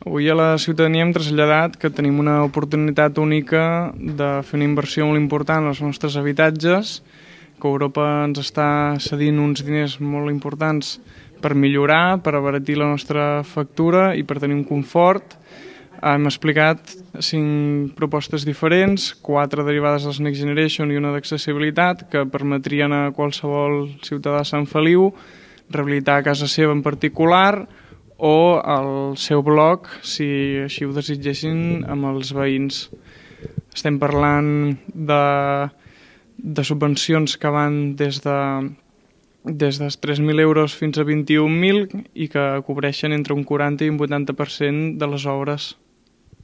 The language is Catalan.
Avui a la ciutadania hem traslladat que tenim una oportunitat única de fer una inversió molt important als nostres habitatges, que Europa ens està cedint uns diners molt importants per millorar, per abaratir la nostra factura i per tenir un confort. Hem explicat 5 propostes diferents, 4 derivades dels Next Generation i una d'accessibilitat, que permetrien a qualsevol ciutadà de Sant Feliu rehabilitar a casa seva en particular o al seu bloc, si així ho desitgessin, amb els veïns. Estem parlant de subvencions que van des dels 3.000 euros fins a 21.000 i que cobreixen entre un 40 i un 80% de les obres.